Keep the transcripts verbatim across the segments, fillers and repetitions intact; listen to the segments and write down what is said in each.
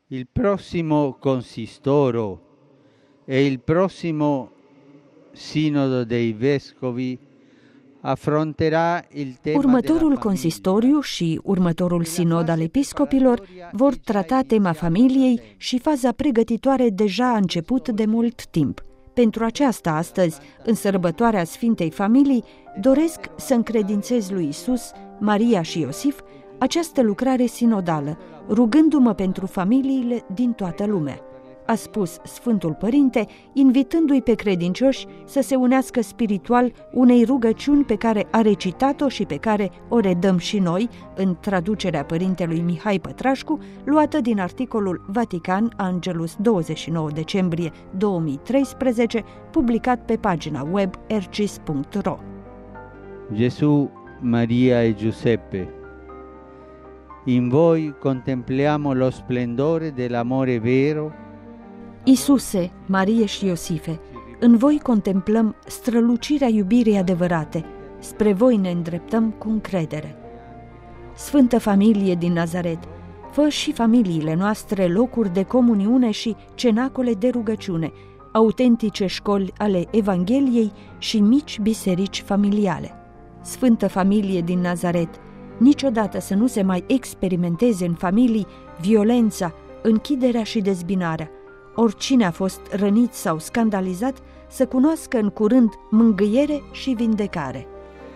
Il prossimo consistoro e il prossimo sinodo dei vescovi affronterà il tema. Următorul consistoriu și următorul sinod al episcopilor vor trata tema familiei și faza pregătitoare deja a început de mult timp. Pentru aceasta, astăzi, în sărbătoarea Sfintei Familii, doresc să încredințez lui Isus, Maria și Iosif această lucrare sinodală, rugându-mă pentru familiile din toată lumea, a spus Sfântul Părinte, invitându-i pe credincioși să se unească spiritual unei rugăciuni pe care a recitat-o și pe care o redăm și noi în traducerea Părintelui Mihai Pătrașcu, luată din articolul Vatican Angelus douăzeci și nouă decembrie două mii treisprezece, publicat pe pagina web ercis punct ro. Gesù, Maria e Giuseppe, in voi contempliamo lo splendore dell'amore vero. Isuse, Marie și Iosife, în voi contemplăm strălucirea iubirii adevărate, spre voi ne îndreptăm cu încredere. Sfântă Familie din Nazaret, fă și familiile noastre locuri de comuniune și cenacole de rugăciune, autentice școli ale Evangheliei și mici biserici familiale. Sfântă Familie din Nazaret, niciodată să nu se mai experimenteze în familii violența, închiderea și dezbinarea. Oricine a fost rănit sau scandalizat să cunoască în curând mângâiere și vindecare.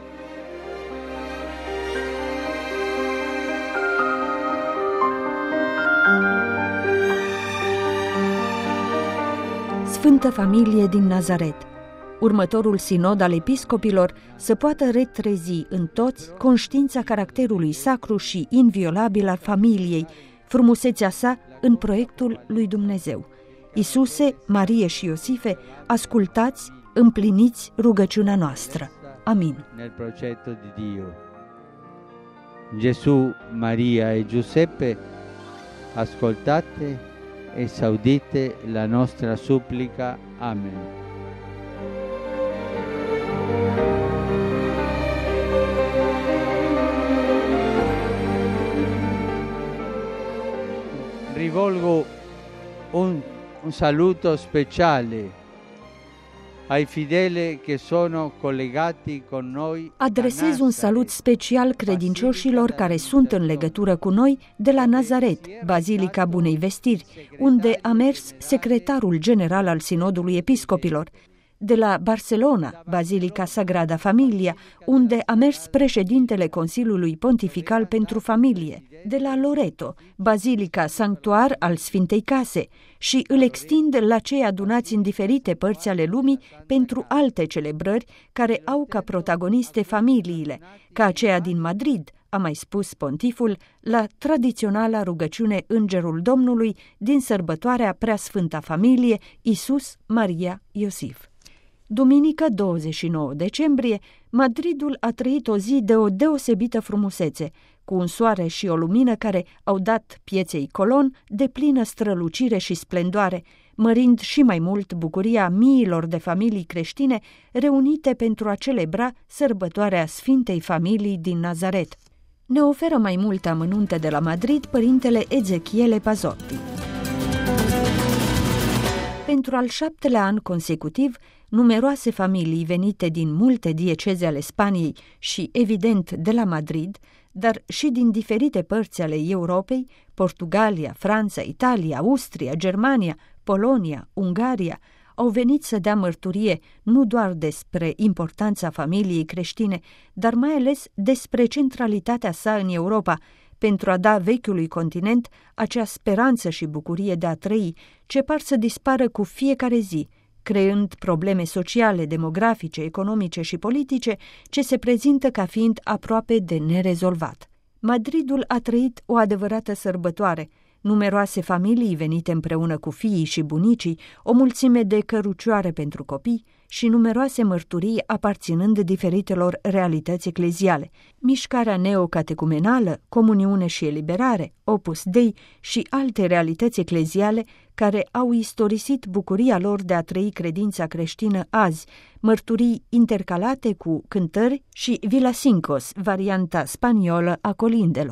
Sfântă Familie din Nazaret, următorul sinod al episcopilor să poată retrezi în toți conștiința caracterului sacru și inviolabil al familiei, frumusețea sa în proiectul lui Dumnezeu. Isuse, Marie și Iosife, ascultați, împliniți rugăciunea noastră. Amin. Nel progetto di Dio. Gesù, Maria e Giuseppe, ascoltate e saudite la nostra supplica. Amen. Rivolgo un Un saluto speciale ai fideli che sono collegati con noi. Adresez un salut special credincioșilor care sunt în legătură cu noi de la Nazaret, Bazilica Bunei Vestiri, unde a mers secretarul general al Sinodului Episcopilor, de la Barcelona, Bazilica Sagrada Familia, unde a mers președintele Consiliului Pontifical pentru Familie, de la Loreto, Bazilica Sanctuar al Sfintei Case, și îl extind la cei adunați în diferite părți ale lumii pentru alte celebrări care au ca protagoniste familiile, ca aceea din Madrid, a mai spus pontiful, la tradiționala rugăciune Îngerul Domnului din sărbătoarea Preasfânta Familie, Isus, Maria, Iosif. Duminică douăzeci și nouă decembrie, Madridul a trăit o zi de o deosebită frumusețe, cu un soare și o lumină care au dat pieței Colon de plină strălucire și splendoare, mărind și mai mult bucuria miilor de familii creștine reunite pentru a celebra sărbătoarea Sfintei Familii din Nazaret. Ne oferă mai multe amănunte de la Madrid părintele Ezechiele Pazotti. Pentru al șaptelea an consecutiv, numeroase familii venite din multe dieceze ale Spaniei și, evident, de la Madrid, dar și din diferite părți ale Europei, Portugalia, Franța, Italia, Austria, Germania, Polonia, Ungaria, au venit să dea mărturie nu doar despre importanța familiei creștine, dar mai ales despre centralitatea sa în Europa, pentru a da vechiului continent acea speranță și bucurie de a trăi, ce par să dispară cu fiecare zi, creând probleme sociale, demografice, economice și politice ce se prezintă ca fiind aproape de nerezolvat. Madridul a trăit o adevărată sărbătoare, numeroase familii venite împreună cu fiii și bunicii, o mulțime de cărucioare pentru copii și numeroase mărturii aparținând diferitelor realități ecleziale, mișcarea neocatecumenală, comuniune și eliberare, Opus Dei și alte realități ecleziale care au istorisit bucuria lor de a trăi credința creștină azi, mărturii intercalate cu cântări și villancicos, varianta spaniolă a colindelor.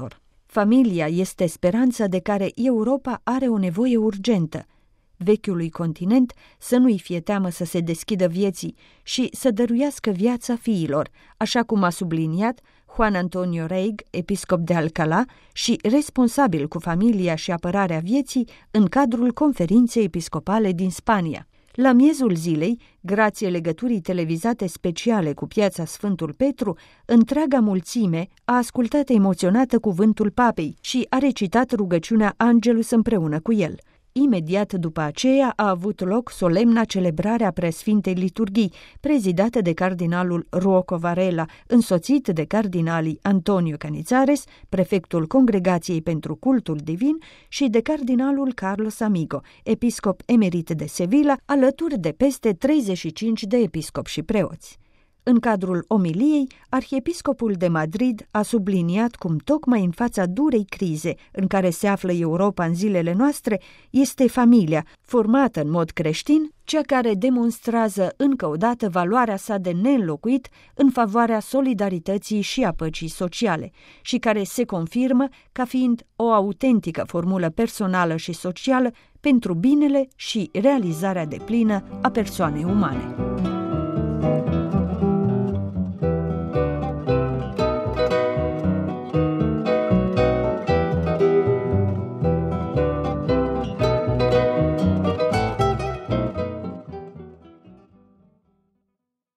Familia este speranța de care Europa are o nevoie urgentă. Vechiului continent să nu-i fie teamă să se deschidă vieții și să dăruiască viața fiilor, așa cum a subliniat Juan Antonio Reig, episcop de Alcalá și responsabil cu familia și apărarea vieții în cadrul conferinței episcopale din Spania. La miezul zilei, grație legăturii televizate speciale cu piața Sfântul Petru, întreaga mulțime a ascultat emoționată cuvântul papei și a recitat rugăciunea Angelus împreună cu el. Imediat după aceea a avut loc solemna celebrare a Preasfintei Liturghii, prezidată de cardinalul Rocco Varela, însoțit de cardinalii Antonio Canizares, prefectul Congregației pentru Cultul Divin, și de cardinalul Carlos Amigo, episcop emerit de Sevilla, alături de peste treizeci și cinci de episcopi și preoți. În cadrul omiliei, arhiepiscopul de Madrid a subliniat cum tocmai în fața durei crize în care se află Europa în zilele noastre, este familia, formată în mod creștin, cea care demonstrează încă o dată valoarea sa de neînlocuit în favoarea solidarității și a păcii sociale și care se confirmă ca fiind o autentică formulă personală și socială pentru binele și realizarea deplină a persoanei umane.